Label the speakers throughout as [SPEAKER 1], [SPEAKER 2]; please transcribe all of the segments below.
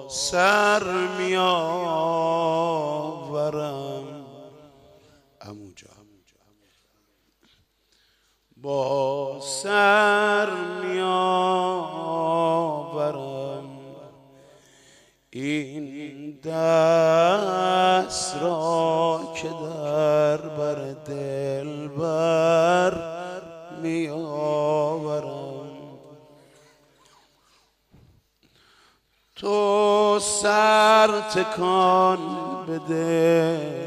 [SPEAKER 1] سر می آورم عمو جان، با سر می آورم این دست را که در بر دلبر می آورم. تو سر تکان بده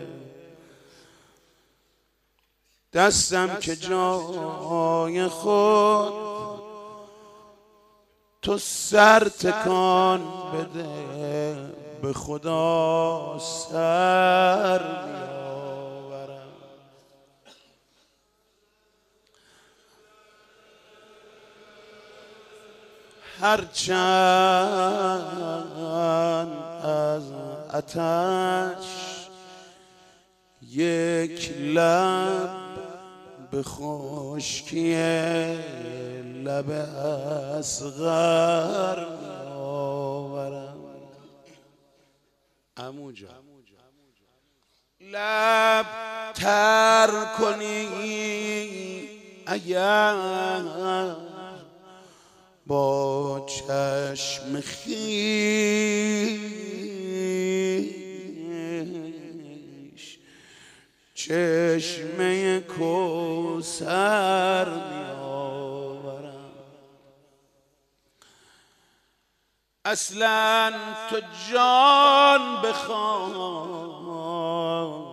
[SPEAKER 1] دستم که جای خود، تو سر تکان بده به خدا سر میآورم. هرچند از آتش یک لب به خشکی لب اصغر میآورم. عمو جان لب تر کنی اگر با چشم خویش چشمه کوثر میآورم. اصلا تو جان بخواه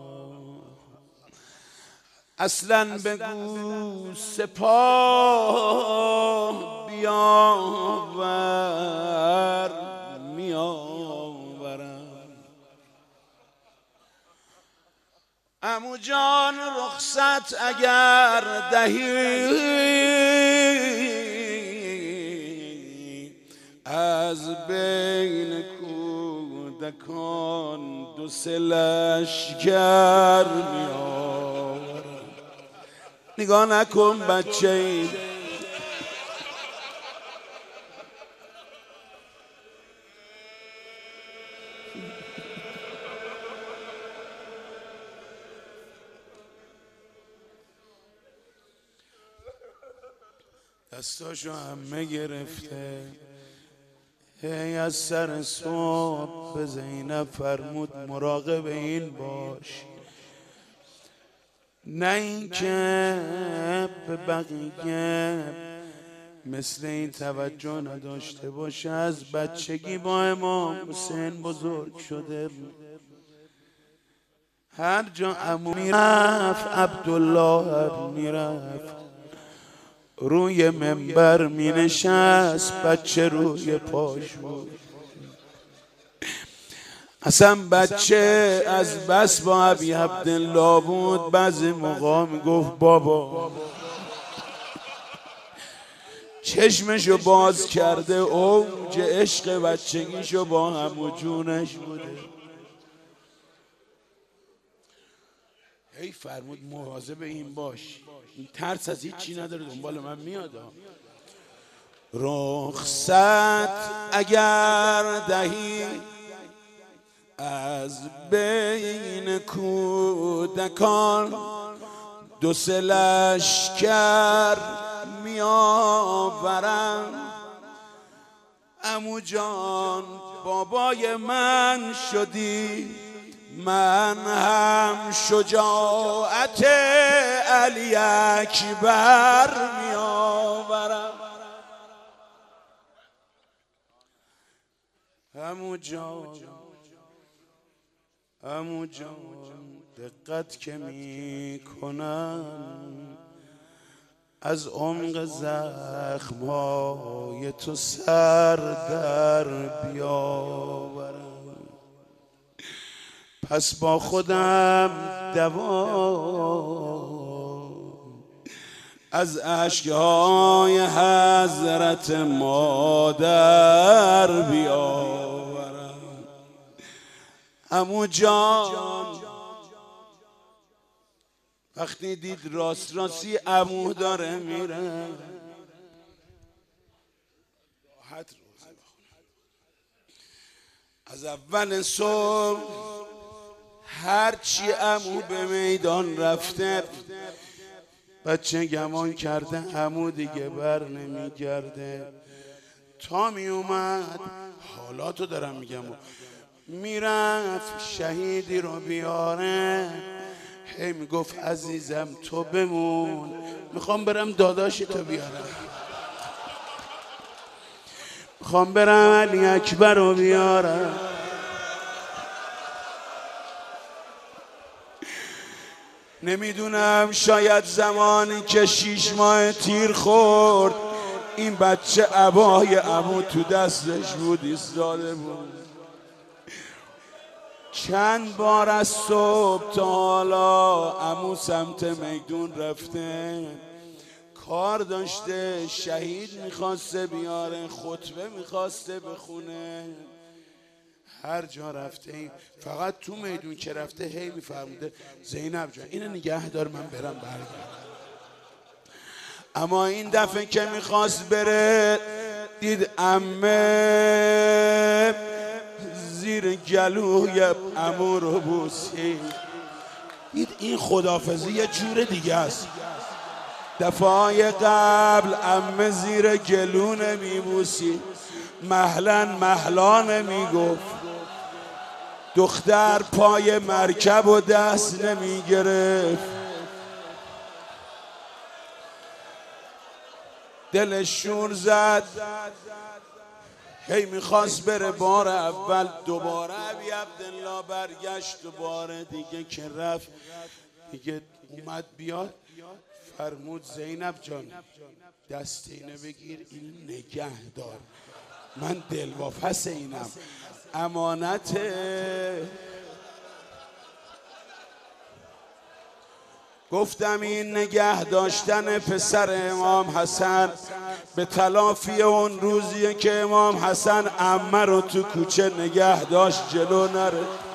[SPEAKER 1] اصلا بگو سپاه بیاور میآورم. عمو جان رخصت اگر دهی از بین کودکان دو سه لشکر میآورم. نگاه نکن بچه این دستاشو همه گرفته. هی از سر صبح به زینب فرمود مراقب این باش، نه اینکه به بقیه مثل این توجه نداشته باشه. از بچگی با امام حسین بزرگ شده. هر جا عمو میرفت عبدالله میرفت روی منبر می نشست، بچه روی پاش بود. اصلا بچه از بس با ابی عبدالله بود بعضی موقع می گفت بابا. چشمشو باز کرده اوج عشق بچگیشو با عمو جونش بوده. هی فرمود مواظب این باش، این ترس از هیچی نداره، دنبال من میاد. رخصت اگر دهی از بین کودکان دو سه لشکر میآورم. عمو جان بابای من شدی، من هم شجاعت علی اکبر میآورم. عمو جان دقت که میکنم از عمق زخمهای تو سر در بیاورم. پس با خودم دوا از اشکهای حضرت مادر بیاورم. عمو جان وقتی دید راست راستی عمو داره میره، راحت روزه بخونه. از اول صبح هرچی عمو به میدان رفته بچه گمان کرده عمو دیگه بر نمیگرده. تا می اومد، حالاتو دارم میگم، میرفت شهیدی رو بیاره، هی میگفت عزیزم تو بمون، میخوام برم داداشی تو بیارم، میخوام برم علی اکبر رو بیارم. نمیدونم، شاید زمانی که 6 ماه تیر خورد این بچه عبای عمو تو دستش بود، ایستاده بود. چند بار از صبح تا حالا عمو سمت میدون رفته، کار داشته، شهید میخواسته بیاره، خطبه میخواسته بخونه، هر جا رفته فقط تو میدون که رفته هی میفرموده زینب جان اینو نگه دار من برم برگردم. اما این دفعه که میخواست بره دید عمه زیر گلوی عمو رو بوسید، دید این خدافزی یه جور دیگه است. دفعه قبل عمه زیر گلو نمیبوسید، مهلن میگفت، دختر پای مرکب و دست نمیگرفت. دلش شور زد، هی میخواست بره بار اول، دوباره ابی عبدالله برگشت، دوباره دیگه که رفت دیگه اومد بیاد، فرمود زینب جان دست اینو بگیر، این نگه دار، من دلواپس اینم، امانته. گفتم این نگه داشتن پسر امام حسن به تلافی اون روزیه که امام حسن عمه رو تو کوچه نگه داشت جلو نره.